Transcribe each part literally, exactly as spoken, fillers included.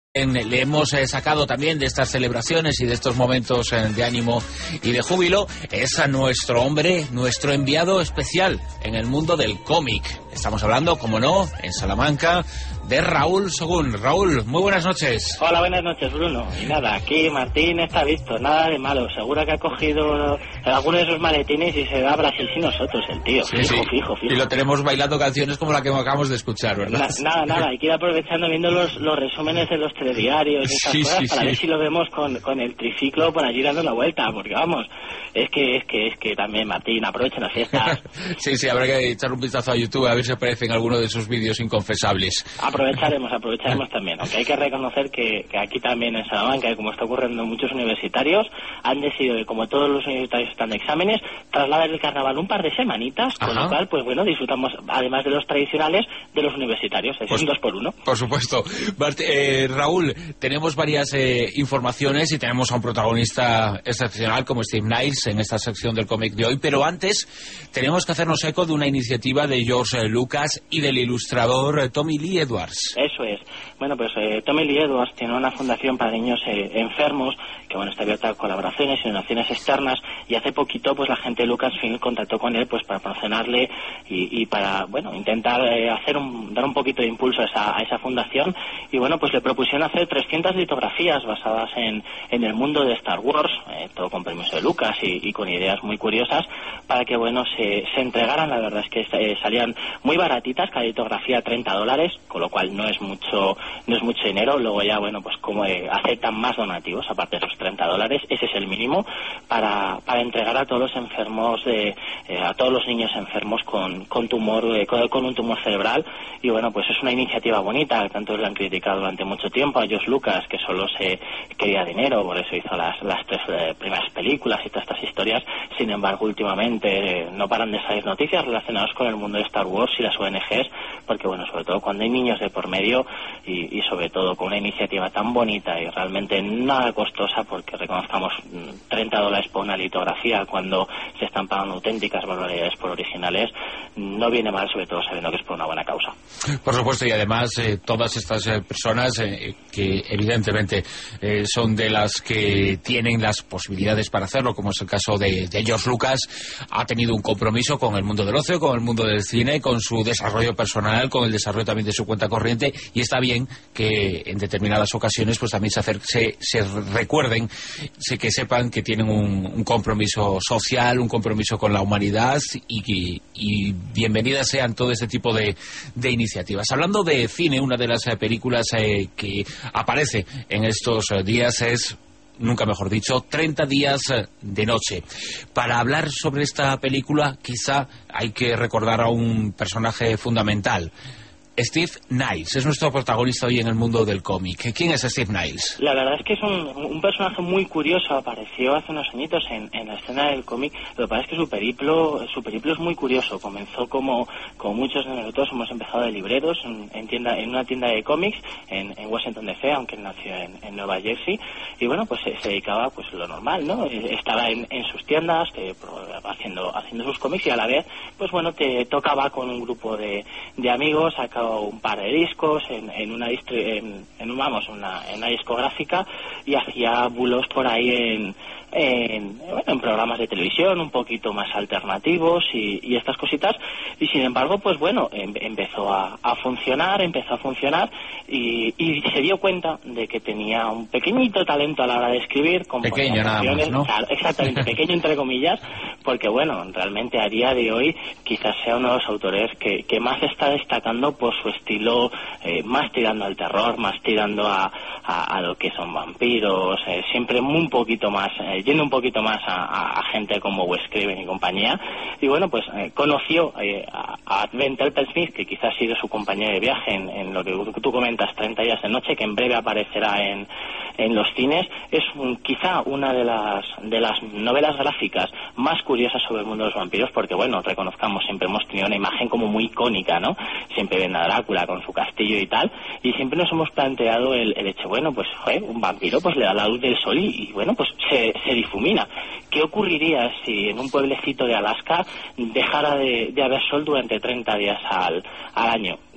Le hemos eh, sacado también de estas celebraciones y de estos momentos eh, de ánimo y de júbilo es a nuestro hombre, nuestro enviado especial en el mundo del cómic. Estamos hablando, como no, en Salamanca, de Raúl Según. Raúl, muy buenas noches. Hola, buenas noches, Bruno. Y nada, aquí Martín está visto, nada de malo. Seguro que ha cogido alguno de esos maletines y se va a Brasil sin nosotros, el tío. Sí, fijo, sí. fijo, fijo. Y lo tenemos bailando canciones como la que acabamos de escuchar, ¿verdad? Na, nada, nada. Hay que ir aprovechando viendo los, los resúmenes de los telediarios y esas sí, cosas sí, para sí. ver si lo vemos con, con el triciclo por allí dando la vuelta. Porque vamos, es que es que es que también Martín aprovecha las fiestas. sí, sí, habrá que echar un vistazo a YouTube a ver si aparecen alguno de esos vídeos inconfesables. Aprovecharemos, aprovecharemos también. Aunque hay que reconocer que, que aquí también en Salamanca, como está ocurriendo en muchos universitarios, han decidido que como todos los universitarios están de exámenes, trasladar el carnaval un par de semanitas, con Ajá. lo cual, pues bueno, disfrutamos, además de los tradicionales, de los universitarios. Es Pues, un dos por uno. Por supuesto. Mart eh, Raúl, tenemos varias eh, informaciones y tenemos a un protagonista excepcional como Steve Niles en esta sección del cómic de hoy, pero antes tenemos que hacernos eco de una iniciativa de George eh, Lucas y del ilustrador eh, Tommy Lee Edwards. Eso es. Bueno, pues eh, Tommy Lee Edwards tiene una fundación para niños eh, enfermos que, bueno, está abierta a colaboraciones y donaciones externas, y hace poquito pues la gente de Lucasfilm contactó con él pues para promocionarle y, y para, bueno, intentar eh, hacer un, dar un poquito de impulso a esa, a esa fundación, y bueno, pues le propusieron hacer trescientas litografías basadas en, en el mundo de Star Wars, eh, todo con permiso de Lucas y, y con ideas muy curiosas, para que, bueno, se, se entregaran. La verdad es que eh, salían muy baratitas, cada litografía treinta dólares, con lo cual no es mucho no es mucho dinero. Luego ya, bueno, pues como eh, aceptan más donativos aparte de esos treinta dólares, ese es el mínimo para, para entregar a todos los enfermos de, eh, a todos los niños enfermos con, con tumor eh, con, con un tumor cerebral. Y bueno, pues es una iniciativa bonita. Tanto le han criticado durante mucho tiempo a George Lucas, que solo se quería dinero, por eso hizo las, las tres eh, primeras películas y todas estas historias. Sin embargo, últimamente eh, no paran de salir noticias relacionadas con el mundo de Star Wars y las O N Ges, porque bueno, sobre todo cuando hay niños de por medio, y, y sobre todo con una iniciativa tan bonita y realmente nada costosa, porque reconozcamos treinta dólares por una litografía cuando se están pagando auténticas barbaridades por originales, no viene mal, sobre todo sabiendo que es por una buena causa. Por supuesto, y además eh, todas estas eh, personas eh, que evidentemente eh, son de las que tienen las posibilidades para hacerlo, como es el caso de, de George Lucas, ha tenido un compromiso con el mundo del ocio, con el mundo del cine, con su desarrollo personal, con el desarrollo también de su cuenta corriente, y está bien que en determinadas ocasiones pues también se, acer se, se recuerden, se, que sepan que tienen un, un compromiso social, un compromiso con la humanidad, y, y bienvenidas sean todo este tipo de, de iniciativas. Hablando de cine, una de las eh, películas eh, que aparece en estos eh, días es, nunca mejor dicho, treinta días de noche. Para hablar sobre esta película quizá hay que recordar a un personaje fundamental. Steve Niles es nuestro protagonista hoy en el mundo del cómic. ¿Quién es Steve Niles? La verdad es que es un, un personaje muy curioso. Apareció hace unos añitos en, en la escena del cómic. Lo que pasa es que su periplo, su periplo es muy curioso. Comenzó como, como muchos de nosotros hemos empezado de libreros en, en, tienda, en una tienda de cómics en, en Washington D C, aunque nació en, en Nueva Jersey. Y bueno, pues se, se dedicaba pues lo normal, ¿no? Estaba en, en sus tiendas que, haciendo, haciendo sus cómics, y a la vez, pues bueno, te tocaba con un grupo de, de amigos, sacaba un par de discos en, en una distri en, en vamos una, en una discográfica, y hacía bulos por ahí en En, bueno, en programas de televisión un poquito más alternativos y, y estas cositas, y sin embargo pues bueno, em, empezó a, a funcionar, empezó a funcionar y, y se dio cuenta de que tenía un pequeñito talento a la hora de escribir, con pequeño nada más, ¿no? Claro, exactamente, pequeño entre comillas, porque bueno, realmente a día de hoy quizás sea uno de los autores que, que más está destacando por su estilo, eh, más tirando al terror, más tirando a, a, a lo que son vampiros, eh, siempre un poquito más eh, yendo un poquito más a, a gente como Wes Craven y compañía. Y bueno, pues eh, conoció eh, a, a Ben Temple-Smith, que quizás ha sido su compañero de viaje en, en lo que tú comentas, treinta días de noche, que en breve aparecerá en, en los cines. Es un, quizá una de las de las novelas gráficas más curiosas sobre el mundo de los vampiros, porque bueno, reconozcamos, siempre hemos tenido una imagen como muy icónica, ¿no? Siempre ven a Drácula con su castillo y tal, y siempre nos hemos planteado el, el hecho, bueno, pues joder, un vampiro pues le da la luz del sol y, y bueno, pues se, se difumina. ¿Qué ocurriría si en un pueblecito de Alaska dejara de, de haber sol durante treinta días al, al año?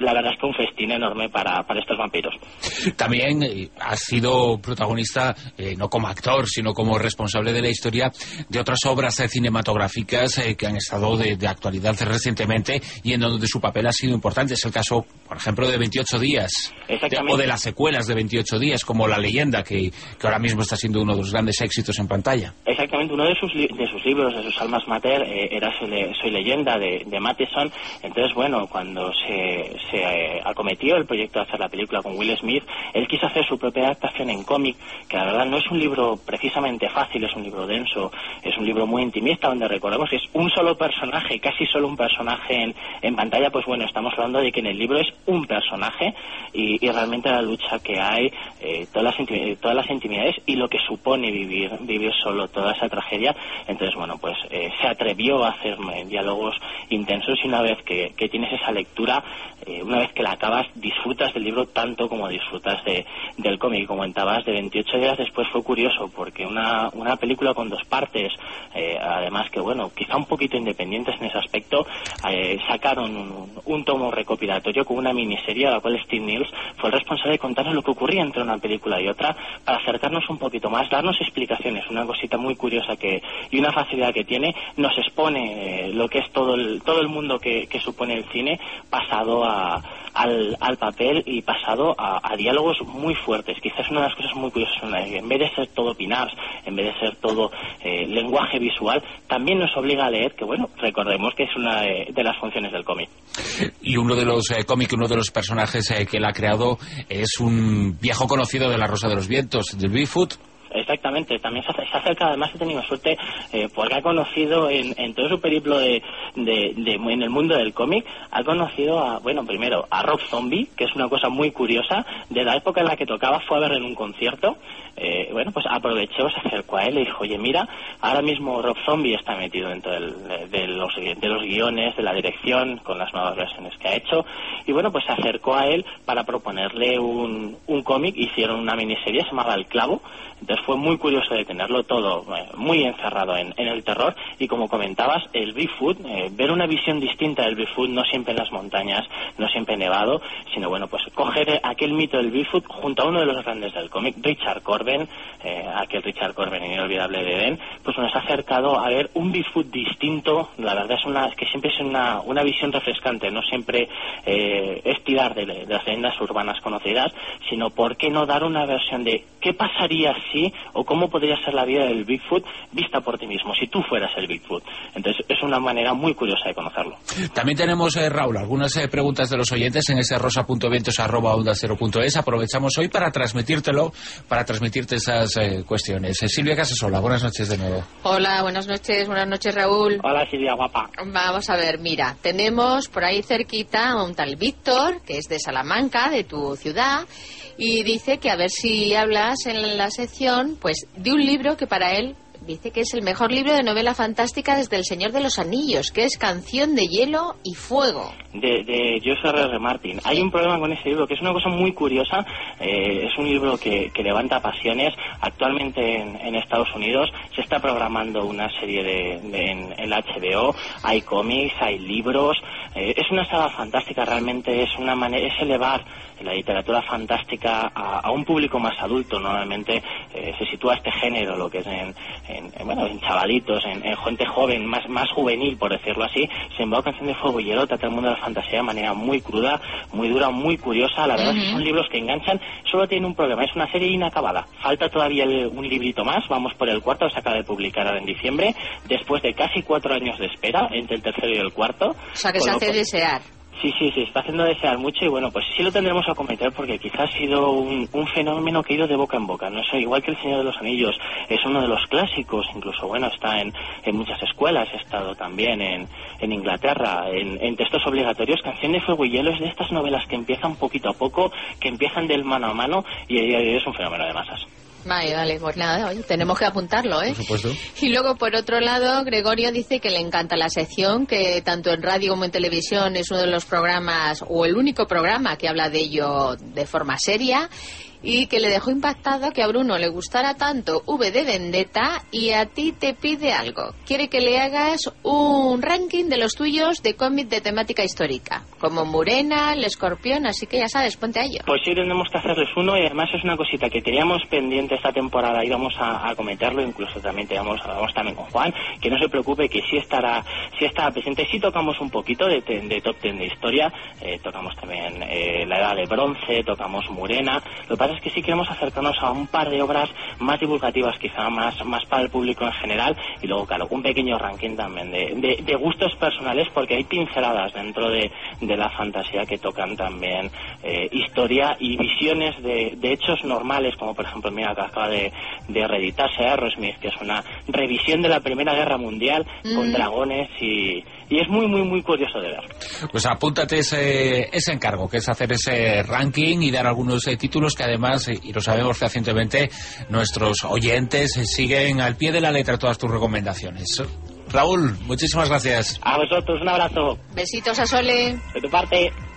la verdad es que un festín enorme para, para estos vampiros. También eh, has sido protagonista, eh, no como actor, sino como responsable de la historia de otras obras eh, cinematográficas eh, que han estado de, de actualidad recientemente y en donde su papel ha sido importante. Es el caso, por ejemplo, de veintiocho días, de, o de las secuelas de veintiocho días, como La leyenda, que, que ahora mismo está siendo uno de los grandes éxitos en pantalla. Exactamente, uno de sus, li de sus libros, de sus almas mater, eh, era Soy leyenda, de, de Matheson. Entonces, bueno, cuando se, se eh, acometió el proyecto de hacer la película con Will Smith, él quiso hacer su propia adaptación en cómic, que la verdad no es un libro precisamente fácil, es un libro denso, es un libro muy intimista, donde recordemos que es un solo personaje, casi solo un personaje en, en pantalla. Pues bueno, estamos hablando de que en el libro es un personaje y, y realmente la lucha que hay, eh, todas, las todas las intimidades y lo que supone vivir, vivir solo toda esa tragedia. Entonces, bueno, pues eh, se atrevió a hacer eh, diálogos intensos y una vez que, que tienes esa lectura, eh, una vez que la acabas, disfrutas del libro tanto como disfrutas de, del cómic. Como comentabas, de veintiocho días después fue curioso porque una, una película con dos partes, eh, además que, bueno, quizá un poquito independientes en ese aspecto, eh, sacaron un, un tomo recopilatorio con una miniserie a la cual Steve Niels fue el responsable de contarnos lo que ocurría entre una película y otra para acercarnos un poquito más, darnos explicaciones, una cosita muy curiosa que y una facilidad que tiene, nos expone eh, lo que es todo el, todo el mundo que, que supone el cine, pasado a, al, al papel y pasado a, a diálogos muy fuertes. Quizás una de las cosas muy curiosas, en vez de ser todo pin-ups, en vez de ser todo eh, lenguaje visual, también nos obliga a leer, que bueno, recordemos que es una de, de las funciones del cómic. Y uno de los eh, cómics, uno de los personajes eh, que él ha creado es un viejo conocido de La Rosa de los Vientos, del Bigfoot. Exactamente, también se, se acerca, además he tenido suerte eh, porque ha conocido en, en todo su periplo de, de, de, en el mundo del cómic, ha conocido a, bueno, primero a Rob Zombie, que es una cosa muy curiosa, de la época en la que tocaba, fue a verlo en un concierto, eh, bueno, pues aprovechó, se acercó a él y dijo, oye, mira, ahora mismo Rob Zombie está metido dentro del, de, de, los, de los guiones, de la dirección, con las nuevas versiones que ha hecho, y bueno, pues se acercó a él para proponerle un, un cómic, hicieron una miniserie, se llamaba El Clavo. Entonces fue muy curioso de tenerlo todo eh, muy encerrado en, en el terror y, como comentabas, el Bigfoot, eh, ver una visión distinta del Bigfoot, no siempre en las montañas, no siempre nevado, sino bueno, pues coger aquel mito del Bigfoot junto a uno de los grandes del cómic, Richard Corben, eh, aquel Richard Corben inolvidable de Eden, pues nos ha acercado a ver un Bigfoot distinto. La verdad es una que siempre es una, una visión refrescante, no siempre eh, es tirar de, de las leyendas urbanas conocidas, sino por qué no dar una versión de qué pasaría si sí, o cómo podría ser la vida del Bigfoot vista por ti mismo, si tú fueras el Bigfoot. Entonces es una manera muy curiosa de conocerlo. También tenemos, eh, Raúl, algunas eh, preguntas de los oyentes en ese rosa punto vientos arroba onda cero punto es. Aprovechamos hoy para transmitírtelo, para transmitirte esas eh, cuestiones. Eh, Silvia Casasola, buenas noches de nuevo. Hola, buenas noches, buenas noches, Raúl. Hola, Silvia, guapa. Vamos a ver, mira, tenemos por ahí cerquita a un tal Víctor, que es de Salamanca, de tu ciudad, y dice que a ver si hablas en la sección pues de un libro que para él dice que es el mejor libro de novela fantástica desde El Señor de los Anillos, que es Canción de Hielo y Fuego. De, de George R R. Martin. Hay un problema con ese libro, que es una cosa muy curiosa. Eh, es un libro que, que levanta pasiones. Actualmente en, en Estados Unidos se está programando una serie de, de en el H B O. Hay cómics, hay libros. Eh, es una saga fantástica, realmente es una manera, es elevar la literatura fantástica a, a un público más adulto. Normalmente eh, se sitúa este género, lo que es en, en, en bueno, en chavalitos, en, en gente joven, más, más juvenil, por decirlo así. Sin embargo, Canción de Fuego y Hielo trata el mundo de la fantasía de manera muy cruda, muy dura, muy curiosa. La verdad uh-huh. es que son libros que enganchan. Solo tiene un problema, es una serie inacabada. Falta todavía el, un librito más, vamos por el cuarto, se acaba de publicar ahora en diciembre, después de casi cuatro años de espera entre el tercero y el cuarto. O sea, que se hace desear. Sí, sí, sí, está haciendo desear mucho y bueno, pues sí lo tendremos a comentar porque quizás ha sido un, un fenómeno que ha ido de boca en boca, no sé, igual que El Señor de los Anillos, es uno de los clásicos, incluso bueno, está en, en muchas escuelas, ha estado también en, en Inglaterra, en, en textos obligatorios. Canción de Fuego y Hielo es de estas novelas que empiezan poquito a poco, que empiezan del mano a mano y a día de hoy es un fenómeno de masas. Vale, vale, pues nada, oye, tenemos que apuntarlo, ¿eh? Por supuesto. Y luego, por otro lado, Gregorio dice que le encanta la sección, que tanto en radio como en televisión es uno de los programas, o el único programa que habla de ello de forma seria, y que le dejó impactado que a Bruno le gustara tanto V de Vendetta y a ti te pide algo. Quiere que le hagas un ranking de los tuyos de cómic de temática histórica, como Murena, El Escorpión, así que ya sabes, ponte a ello. Pues sí, tenemos que hacerles uno, y además es una cosita que teníamos pendiente esta temporada y vamos a, a comentarlo, incluso también teníamos, hablamos también con Juan, que no se preocupe, que sí estará, sí estará presente. Sí tocamos un poquito de, de top ten de historia, eh, tocamos también eh, la Edad de Bronce, tocamos Murena. Lo que pasa es que sí queremos acercarnos a un par de obras más divulgativas, quizá más, más para el público en general, y luego, claro, un pequeño ranking también de, de, de gustos personales, porque hay pinceladas dentro de, de la fantasía que tocan también eh, historia y visiones de, de hechos normales, como por ejemplo, mira, que acaba de, de reeditarse Aerosmith, que es una revisión de la Primera Guerra Mundial mm. con dragones, y, y es muy, muy, muy curioso de ver. Pues apúntate ese, ese encargo, que es hacer ese ranking y dar algunos eh, títulos que además, eh, y lo sabemos fehacientemente, nuestros oyentes eh, siguen al pie de la letra todas tus recomendaciones. Raúl, muchísimas gracias. A vosotros, un abrazo. Besitos a Sole. De tu parte.